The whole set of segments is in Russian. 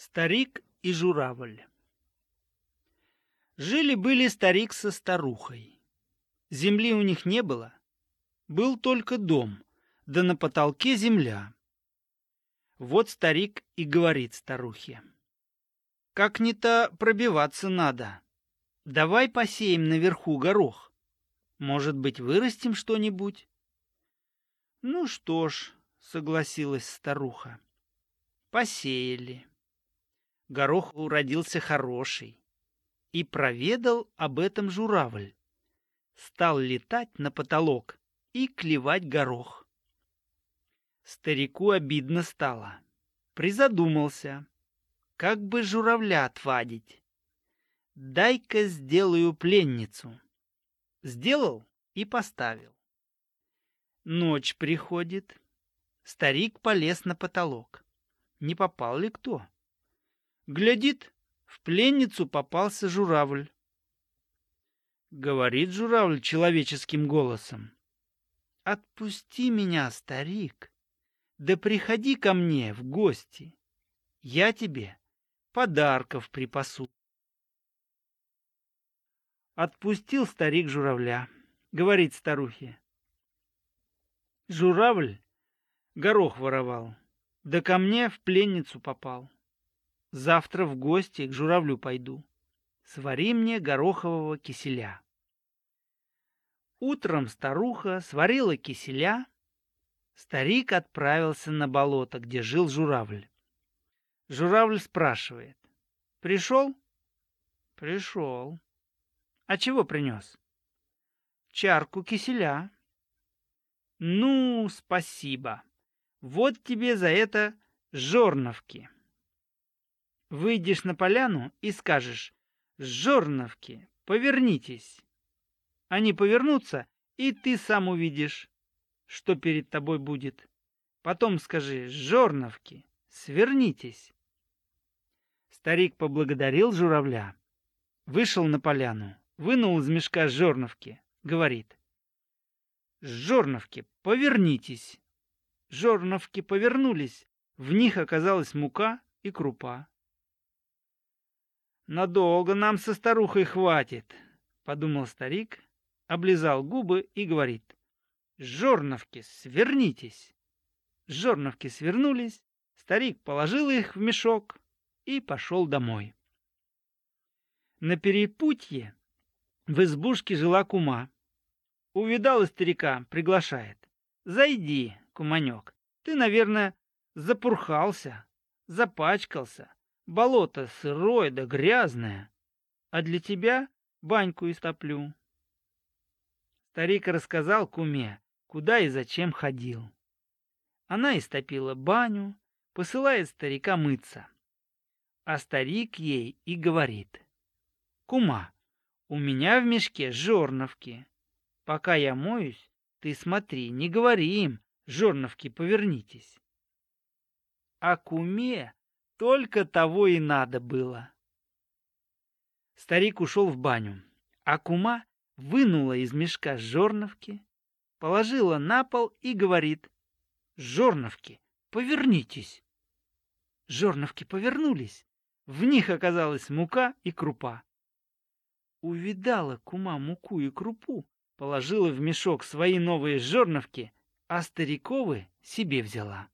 Старик и журавль. Жили-были старик со старухой. Земли у них не было, был только дом, да на потолке земля. Вот старик и говорит старухе: «Как-не-то пробиваться надо. Давай посеем наверху горох. Может быть, вырастим что-нибудь?» «Ну что ж», — согласилась старуха. Посеяли. Горох уродился хороший. И проведал об этом журавль. Стал летать на потолок и клевать горох. Старику обидно стало. Призадумался, как бы журавля отвадить. «Дай-ка сделаю пленницу». Сделал и поставил. Ночь приходит. Старик полез на потолок. Не попал ли кто? Глядит, в пленницу попался журавль. Говорит журавль человеческим голосом: «Отпусти меня, старик, да приходи ко мне в гости. Я тебе подарков припасу». Отпустил старик журавля. Говорит старухе: «Журавль горох воровал, да ко мне в пленницу попал. Завтра в гости к журавлю пойду. Свари мне горохового киселя». Утром старуха сварила киселя. Старик отправился на болото, где жил журавль. Журавль спрашивает: «Пришел?» «Пришел». «А чего принес?» «Чарку киселя». «Ну, спасибо. Вот тебе за это жорновки». Выйдешь на поляну и скажешь: «Жорновки, повернитесь». Они повернутся, и ты сам увидишь, что перед тобой будет. Потом скажи: «Жорновки, свернитесь». Старик поблагодарил журавля, вышел на поляну, вынул из мешка жорновки, говорит: «Жорновки, повернитесь». Жорновки повернулись, в них оказалась мука и крупа. «Надолго нам со старухой хватит», — подумал старик, облизал губы и говорит: «Жорновки, свернитесь». Жорновки свернулись, старик положил их в мешок и пошел домой. На перепутье в избушке жила кума. Увидала старика, приглашает: «Зайди, куманек, ты, наверное, запурхался, запачкался, болото сырое да грязное, а для тебя баньку истоплю». Старик рассказал куме, куда и зачем ходил. Она истопила баню, посылает старика мыться. А старик ей и говорит: «Кума, у меня в мешке жорновки. Пока я моюсь, ты смотри, не говори им: жорновки, повернитесь». А куме только того и надо было. Старик ушел в баню, а кума вынула из мешка жорновки, положила на пол и говорит: «Жорновки, повернитесь». Жорновки повернулись, в них оказалась мука и крупа. Увидала кума муку и крупу, положила в мешок свои новые жорновки, а стариковы себе взяла.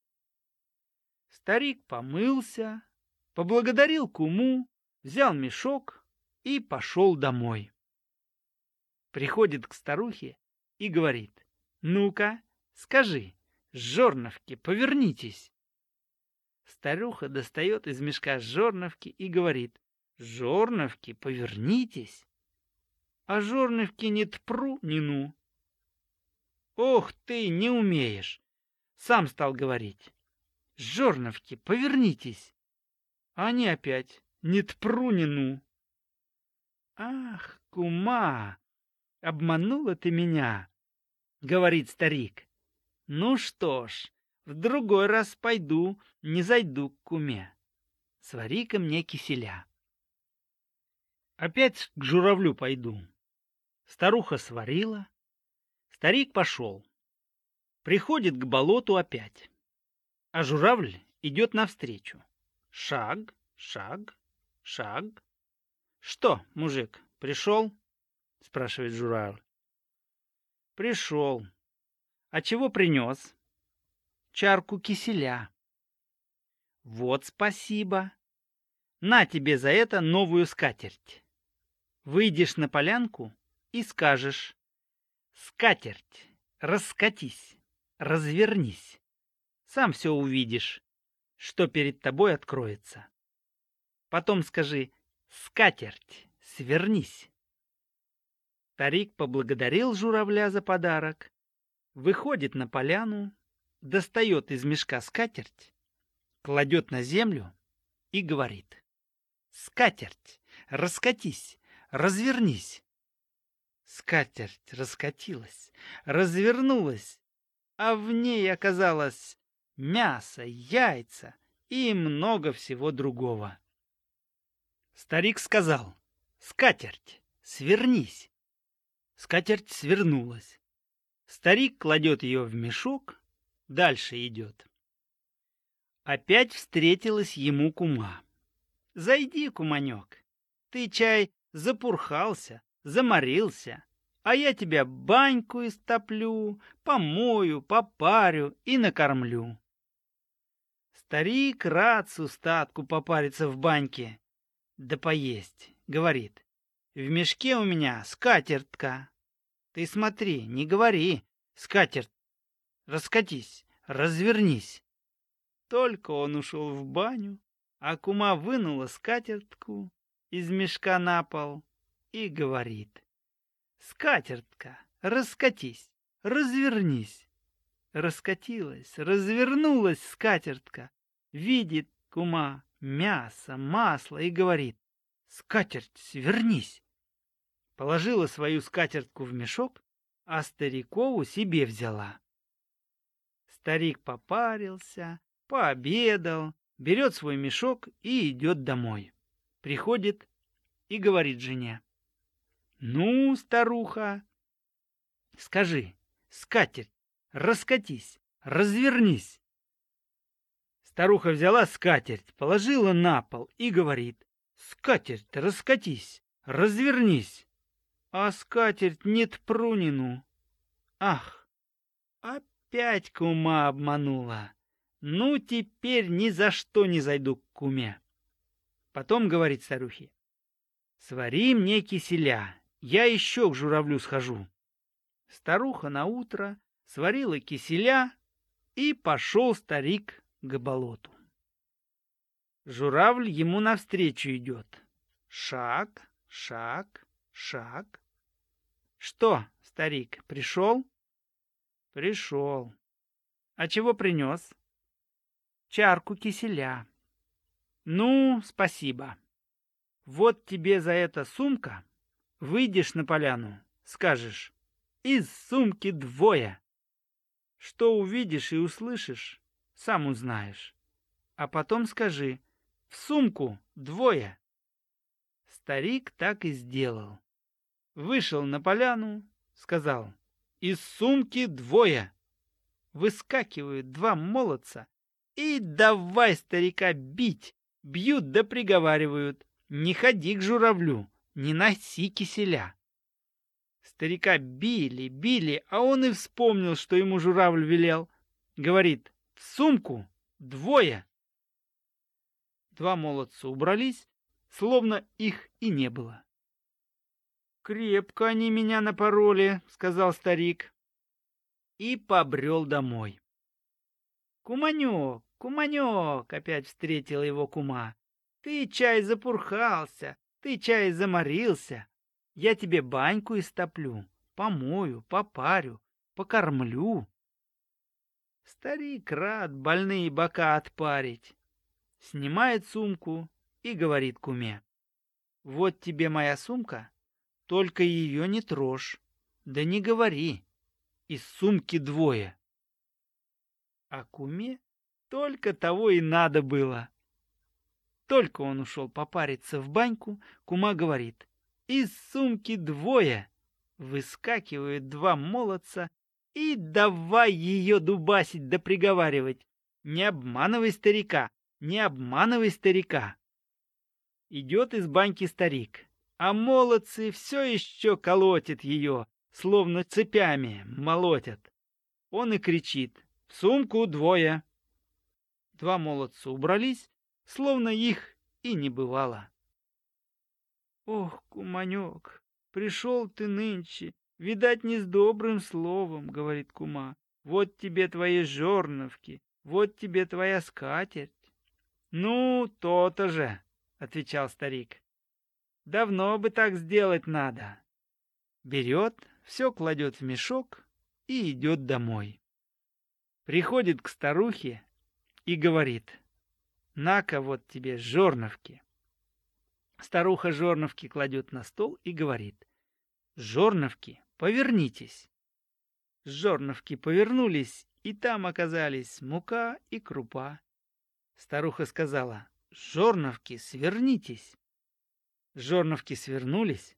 Старик помылся, поблагодарил куму, взял мешок и пошел домой. Приходит к старухе и говорит: «Ну-ка, скажи, жорновки, повернитесь». Старуха достает из мешка жорновки и говорит: «Жорновки, повернитесь». А жорновки ни тпру, ни ну. «Ох ты, не умеешь!» Сам стал говорить: «Жорновки, повернитесь». А они опять ни тпру, ни ну. «Ах, кума, обманула ты меня», — говорит старик. «Ну что ж, в другой раз пойду, не зайду к куме. Свари-ка мне киселя». Опять к журавлю пойду. Старуха сварила, старик пошел. Приходит к болоту опять, а журавль идет навстречу. Шаг, шаг, шаг. Что, мужик, пришел? Спрашивает журавль. Пришел. А чего принес? Чарку киселя. Вот спасибо. На тебе за это новую скатерть. Выйдешь на полянку и скажешь: скатерть, раскатись, развернись. Сам все увидишь, что перед тобой откроется. Потом скажи: скатерть, свернись. Старик поблагодарил журавля за подарок, выходит на поляну, достает из мешка скатерть, кладет на землю и говорит: скатерть, раскатись, развернись. Скатерть раскатилась, развернулась, а в ней оказалось мясо, яйца и много всего другого. Старик сказал: скатерть, свернись. Скатерть свернулась. Старик кладет ее в мешок, дальше идет. Опять встретилась ему кума. Зайди, куманек, ты, чай, запурхался, заморился, а я тебя баньку истоплю, помою, попарю и накормлю. Старик рад с устатку попариться в баньке, да поесть, говорит: в мешке у меня скатертка. Ты смотри, не говори: скатерть, раскатись, развернись. Только он ушел в баню, а кума вынула скатертку из мешка на пол и говорит: скатертка, раскатись, развернись. Раскатилась, развернулась скатертка, видит кума мясо, масло и говорит: скатерть, свернись. Положила свою скатертку в мешок, а старикову себе взяла. Старик попарился, пообедал, берет свой мешок и идет домой. Приходит и говорит жене: ну, старуха, скажи: скатерть, раскатись, развернись. Старуха взяла скатерть, положила на пол и говорит: скатерть, раскатись, развернись. А скатерть нет прунину. Ах, опять кума обманула. Ну, теперь ни за что не зайду к куме. Потом говорит старухе: свари мне киселя, я еще к журавлю схожу. Старуха наутро сварила киселя, и пошел старик к болоту. Журавль ему навстречу идет. Шаг, шаг, шаг. Что, старик, пришел? Пришел. А чего принес? Чарку киселя. Ну, спасибо. Вот тебе за это сумка. Выйдешь на поляну, скажешь: из сумки двое. Что увидишь и услышишь, сам узнаешь. А потом скажи: в сумку двое. Старик так и сделал. Вышел на поляну, сказал: из сумки двое. Выскакивают два молодца и давай старика бить. Бьют да приговаривают: не ходи к журавлю, не носи киселя. Старика били, били, а он и вспомнил, что ему журавль велел. Говорит: в сумку двое. Два молодца убрались, словно их и не было. «Крепко они меня напороли», — сказал старик, и побрел домой. «Куманек, куманек», — опять встретила его кума, — «ты, чай, запурхался, ты, чай, заморился. Я тебе баньку истоплю, помою, попарю, покормлю». Старик рад больные бока отпарить. Снимает сумку и говорит куме: вот тебе моя сумка, только ее не трожь, да не говори: из сумки двое. А куме только того и надо было. Только он ушел попариться в баньку, кума говорит: из сумки двое. Выскакивают два молодца и давай ее дубасить да приговаривать: не обманывай старика, не обманывай старика. Идет из баньки старик, а молодцы все еще колотят ее, словно цепями молотят. Он и кричит: «В сумку двое!» Два молодца убрались, словно их и не бывало. «Ох, куманек, пришел ты нынче, видать, не с добрым словом, — говорит кума. — Вот тебе твои жерновки, вот тебе твоя скатерть. — Ну, то-то же, — отвечал старик. — Давно бы так сделать надо. Берет, все кладет в мешок и идет домой. Приходит к старухе и говорит: «На-ка вот тебе жерновки». Старуха жерновки кладет на стол и говорит: «Жерновки, повернитесь». Жерновки повернулись, и там оказались мука и крупа. Старуха сказала: «Жерновки, свернитесь». Жерновки свернулись.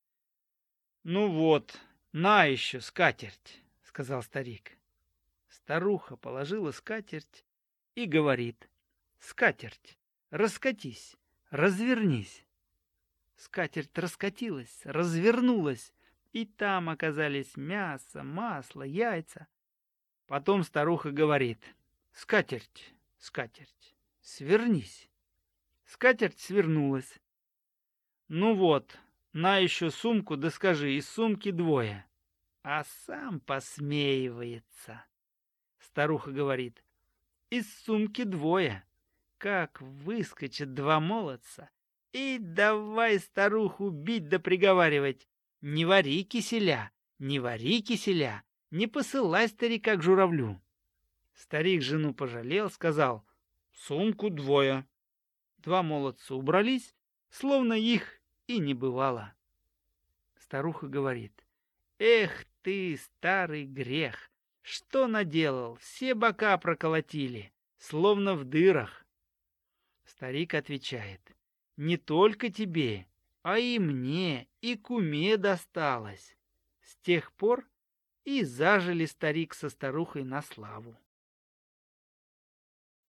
«Ну вот, на еще скатерть», — сказал старик. Старуха положила скатерть и говорит: «Скатерть, раскатись, развернись». Скатерть раскатилась, развернулась, и там оказались мясо, масло, яйца. Потом старуха говорит: «Скатерть, скатерть, свернись». Скатерть свернулась. «Ну вот, на еще сумку, да скажи, из сумки двое». А сам посмеивается. Старуха говорит: «Из сумки двое». Как выскочат два молодца, и давай старуху бить да приговаривать: «Не вари киселя, не вари киселя, не посылай старика к журавлю». Старик жену пожалел, сказал: «Сумку двое». Два молодца убрались, словно их и не бывало. Старуха говорит: «Эх ты, старый грех! Что наделал? Все бока проколотили, словно в дырах». Старик отвечает: «Не только тебе, а и мне, и куме досталось». С тех пор и зажили старик со старухой на славу.